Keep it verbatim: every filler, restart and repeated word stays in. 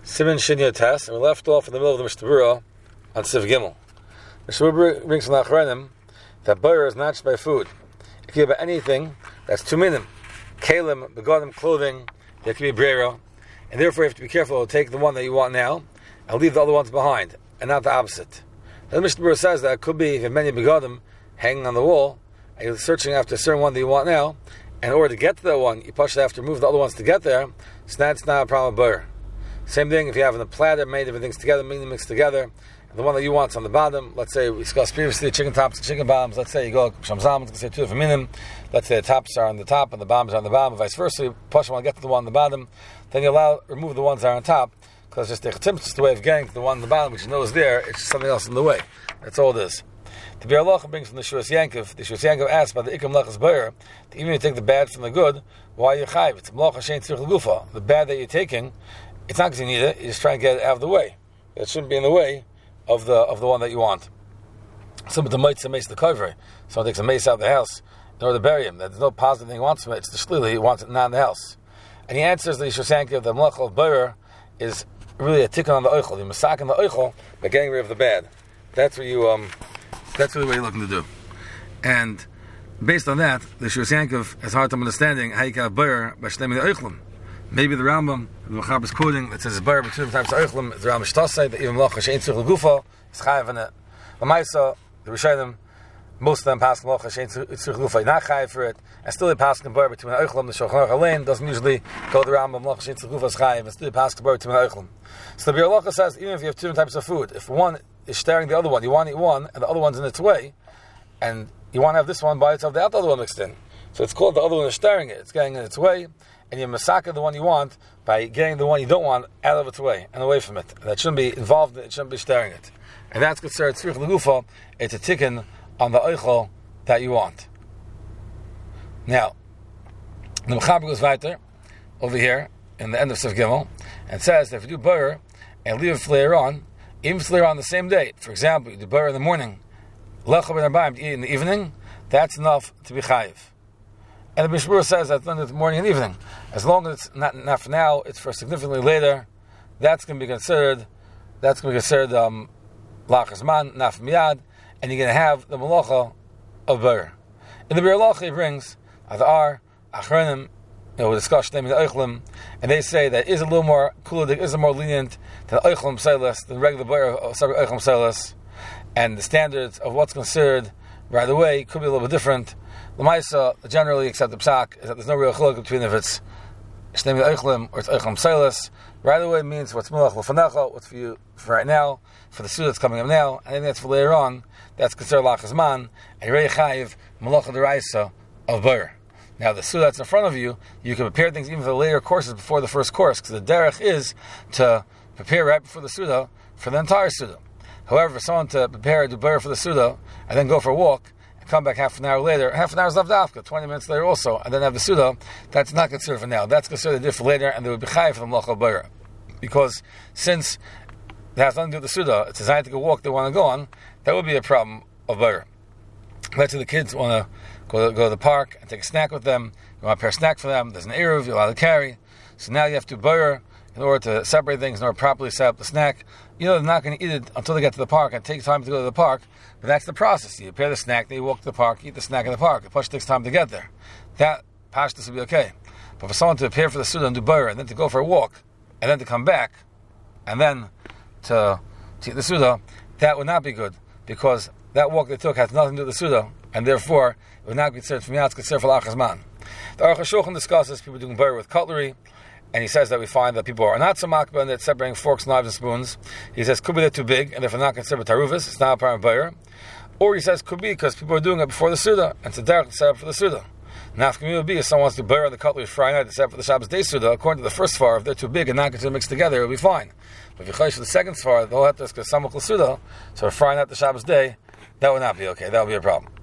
Siman Shinya Test, and we left off in the middle of the Mishnah Berurah on Siv Gimel. Mishnah Berurah brings from the Achronim that Boyer is not just by food. It can be by anything that's two minim. Kalim, begonim, clothing, there can be brera, and therefore you have to be careful to take the one that you want now and leave the other ones behind, and not the opposite. Then the Mishnah Berurah says that it could be if you have many begonim hanging on the wall, and you're searching after a certain one that you want now, and in order to get to that one, you push it after move the other ones to get there, so that's not a problem with Boyer. Same thing if you have in a platter many different things together, many mixed together, and the one that you want is on the bottom. Let's say we discussed previously chicken tops and chicken bottoms. Let's say you go shamzam, let's say two different minim. Let's say the tops are on the top and the bottoms are on the bottom, vice versa. You push them, get to the one on the bottom, then you allow remove the ones that are on top, because it's just the just the way of getting to the one on the bottom, which you know is there. It's just something else in the way. That's all it is. The Biur Halacha brings from the Shuras Yankov. The Shuras Yankov asks about the Ikam Lechas Boyer. Even if you take the bad from the good, why are you chayiv? It's Melacha Shein Tzirich L'Gufa. The bad that you're taking, it's not because you need it. You're just trying to get it out of the way. It shouldn't be in the way of the of the one that you want. Some of the mites and mace the cover. Someone takes a mace out of the house in order to bury him. There's no positive thing he wants from it. It's the shlili. He wants it not in the house. And he answers the Shuras Yankov the Melacha of Boyer is really a tikkun on the oichel. You masak on the oichel by getting rid of the bad. That's what you um. That's really what you're looking to do. And based on that, the Shuras Yankov has a hard time understanding how you can have Boyer by shlemi the oichlim. Maybe the Rambam, the Mechaber is quoting that says Boyer by two different types of oichlim. The Rambam Shtasai that even Melacha Shein Tzirich L'Gufa is chayiv in it. L'maisa, the Rishonim, most of them pass Melacha Shein Tzirich L'Gufa, not chayiv for it, and still they pass the Boyer between oichlim. The Shulchan Aruch Alein doesn't usually go the Rambam Melacha Shein Tzirich L'Gufa is chayiv, and still they pass the Boyer between oichlim. So the Biur Halacha says even if you have two different types of food, if one is staring the other one, you want to eat one, and the other one's in its way, and you want to have this one by itself, the other one mixed in. So it's called the other one is staring it. It's getting in its way, and you masaka the one you want by getting the one you don't want out of its way and away from it. That shouldn't be involved in it, it shouldn't be staring it. And that's considered tzirich l'gufa. It's a tikkun on the oichel that you want. Now, the Mechaber goes weiter over here in the end of Siv Gimel and says that if you do Boyer and leave it for later on, even if it's later on the same day, for example, you do Boyer in the morning, lecha ben arbaim to eat in the evening, that's enough to be chayiv. And the Mishnah Berurah says that's not the morning and evening. As long as it's not, not for now, it's for significantly later, that's going to be considered, that's going to be considered um, lachas man, not for miyad, and you're going to have the malacha of Boyer. In the Biur Halacha he brings, the R, Achronim, you know, we discussed naming the Eichlim, and they say that is a little more cooler, is a more lenient than Eichlim Seilus, than regular Boyer of Eichlim Seilus, and the standards of what's considered right away could be a little bit different. L'maisa, generally accepted psak, is that there's no real chiluk between if it's Shnei Eichlim or it's Eichlim Seilus. Right away means what's Melech L'fanecha, what's for you for right now, for the suit that's coming up now, and anything that's for later on, that's considered Lachas Man, and Rei Chayiv, Melacha D'Oraisa of Boyer. Now, the suda that's in front of you, you can prepare things even for the later courses before the first course, because the derech is to prepare right before the suda for the entire suda. However, for someone to prepare do Boyer for the suda and then go for a walk and come back half an hour later, half an hour is left after, twenty minutes later also, and then have the suda, that's not considered for now. That's considered did for later, and they would be chayiv for the melacha of Boyer. Because since it has nothing to do with the suda, it's designed to go walk they want to go on, that would be a problem of Boyer. Let's say the kids want to Go to, go to the park and take a snack with them. You want to prepare a snack for them. There's an eruv you're allowed to carry. So now you have to Boyer in order to separate things, in order to properly set up the snack. You know they're not going to eat it until they get to the park and take time to go to the park. But that's the process. You prepare the snack, then you walk to the park, eat the snack in the park. It takes time to get there. That pashtus will be okay. But for someone to prepare for the suda and do Boyer, and then to go for a walk, and then to come back, and then to, to eat the suda, that would not be good, because that walk they took has nothing to do with the suda, and therefore it would not be considered for me, it's considered for lachas man. The Aruch HaShulchan discusses people doing Boyer with cutlery, and he says that we find that people are not so makbah and they're separating forks, knives, and spoons. He says could be they're too big and therefore not considered taruvis, it's not a part of Boyer. Or he says could be because people are doing it before the suda, and it's a derech to set up for the suda. Now, if would be if someone wants to Boyer on the cutlery Friday night to set up for the Shabbos day suda, according to the first svar, if they're too big and not considered mixed together, it'll be fine. But if you chayish for the second svar, they'll have to ask a samach l'suda, so a Friday night to Shabbos day, that would not be okay. That would be a problem.